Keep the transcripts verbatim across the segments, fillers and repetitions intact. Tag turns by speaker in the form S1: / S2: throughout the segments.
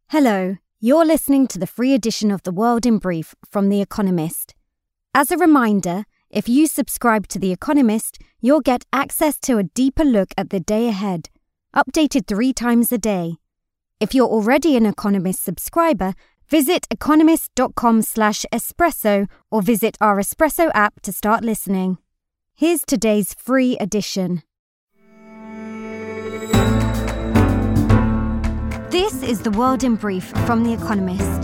S1: Hello, you're listening to the free edition of The World in Brief from The Economist. As a reminder, if you subscribe to The Economist, you'll get access to a deeper look at the day ahead, updated three times a day. If you're already an Economist subscriber, visit economist.com slash espresso or visit our Espresso app to start listening. Here's today's free edition. This is The World in Brief from The Economist.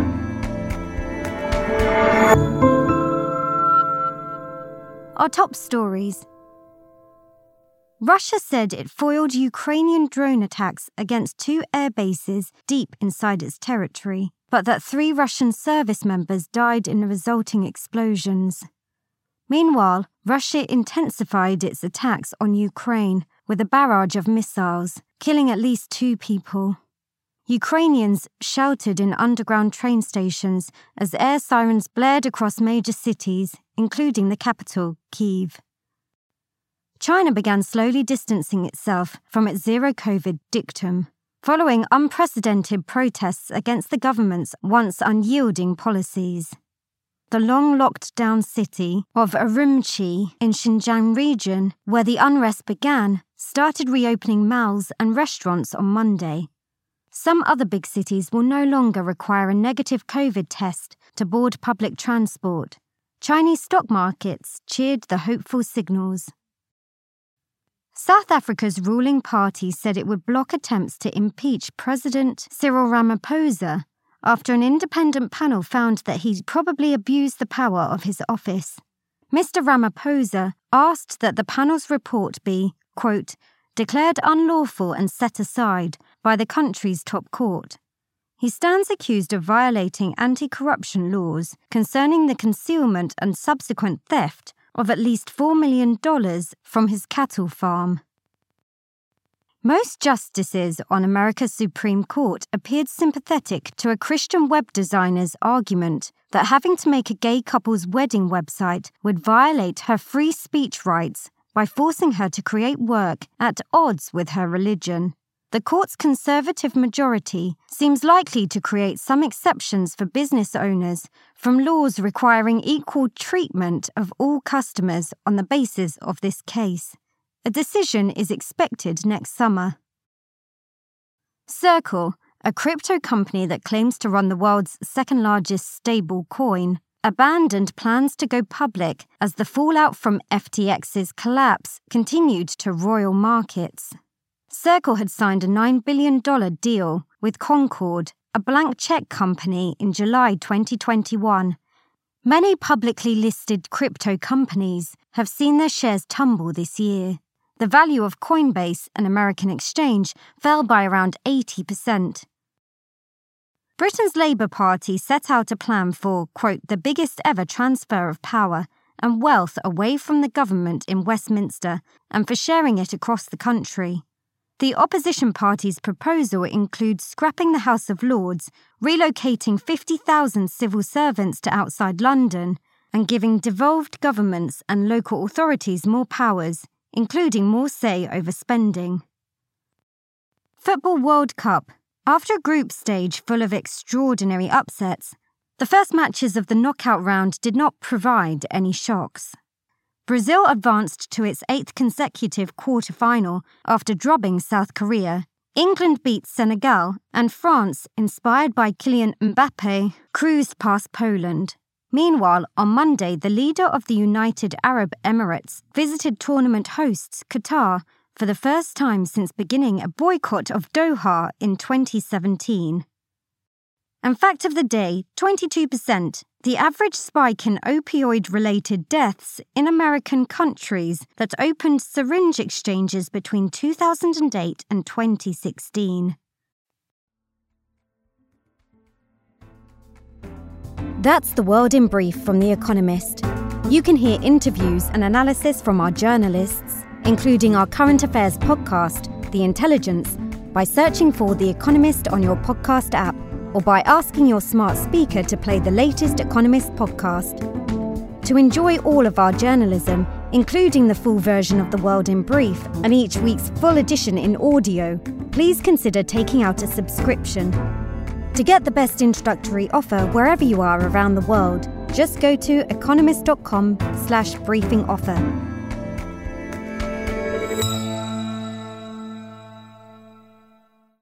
S1: Our top stories. Russia said it foiled Ukrainian drone attacks against two air bases deep inside its territory, but that three Russian service members died in the resulting explosions. Meanwhile, Russia intensified its attacks on Ukraine with a barrage of missiles, killing at least two people. Ukrainians shouted in underground train stations as air sirens blared across major cities, including the capital, Kyiv. China began slowly distancing itself from its zero-COVID dictum, following unprecedented protests against the government's once unyielding policies. The long locked-down city of Urumqi in Xinjiang region, where the unrest began, started reopening malls and restaurants on Monday. Some other big cities will no longer require a negative COVID test to board public transport. Chinese stock markets cheered the hopeful signals. South Africa's ruling party said it would block attempts to impeach President Cyril Ramaphosa after an independent panel found that he probably abused the power of his office. Mister Ramaphosa asked that the panel's report be, quote, declared unlawful and set aside by the country's top court. He stands accused of violating anti-corruption laws concerning the concealment and subsequent theft of at least four million dollars from his cattle farm. Most justices on America's Supreme Court appeared sympathetic to a Christian web designer's argument that having to make a gay couple's wedding website would violate her free speech rights by forcing her to create work at odds with her religion. The court's conservative majority seems likely to create some exceptions for business owners from laws requiring equal treatment of all customers on the basis of this case. A decision is expected next summer. Circle, a crypto company that claims to run the world's second-largest stable coin, abandoned plans to go public as the fallout from F T X's collapse continued to roil markets. Circle had signed a nine billion dollars deal with Concord, a blank check company, in July twenty twenty-one. Many publicly listed crypto companies have seen their shares tumble this year. The value of Coinbase, an American exchange, fell by around eighty percent. Britain's Labour Party set out a plan for, quote, the biggest ever transfer of power and wealth away from the government in Westminster and for sharing it across the country. The opposition party's proposal includes scrapping the House of Lords, relocating fifty thousand civil servants to outside London, and giving devolved governments and local authorities more powers, including more say over spending. Football World Cup. After a group stage full of extraordinary upsets, the first matches of the knockout round did not provide any shocks. Brazil advanced to its eighth consecutive quarter-final after drubbing South Korea. England beat Senegal, and France, inspired by Kylian Mbappé, cruised past Poland. Meanwhile, on Monday, the leader of the United Arab Emirates visited tournament hosts Qatar for the first time since beginning a boycott of Doha in twenty seventeen. And fact of the day, twenty-two percent, the average spike in opioid-related deaths in American countries that opened syringe exchanges between two thousand eight and twenty sixteen. That's The World in Brief from The Economist. You can hear interviews and analysis from our journalists, including our current affairs podcast, The Intelligence, by searching for The Economist on your podcast app or by asking your smart speaker to play the latest Economist podcast. To enjoy all of our journalism, including the full version of The World in Brief and each week's full edition in audio, please consider taking out a subscription. To get the best introductory offer wherever you are around the world, just go to economist.com slash briefing offer.